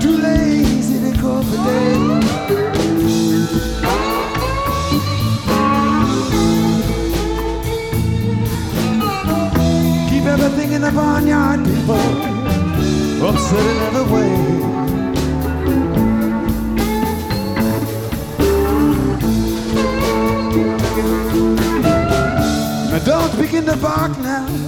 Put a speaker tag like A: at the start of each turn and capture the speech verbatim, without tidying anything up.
A: too lazy to go for days. Keep everything in the barnyard, people, upset in every way. Now don't begin to bark now.